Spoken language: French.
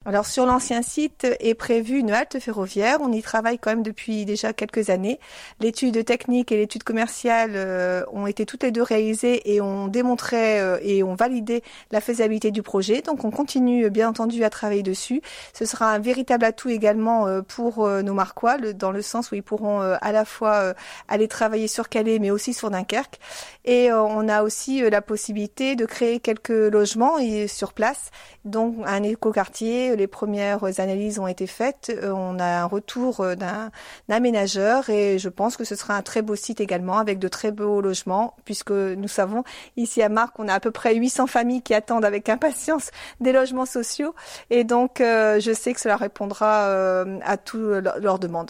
Alors sur l'ancien site est prévue une halte ferroviaire. On y travaille quand même depuis déjà quelques années. L'étude technique et l'étude commerciale ont été toutes les deux réalisées et ont démontré et ont validé la faisabilité du projet. Donc on continue bien entendu à travailler dessus. Ce sera un véritable atout également pour nos Marquois, dans le sens où ils pourront à la fois aller travailler sur Calais mais aussi sur Dunkerque. Et on a aussi la possibilité de créer quelques logements sur place, donc un écoquartier. Les premières analyses ont été faites. On a un retour d'un aménageur et je pense que ce sera un très beau site également avec de très beaux logements puisque nous savons ici à Marcq, on a à peu près 800 familles qui attendent avec impatience des logements sociaux et donc je sais que cela répondra à toutes leurs demandes.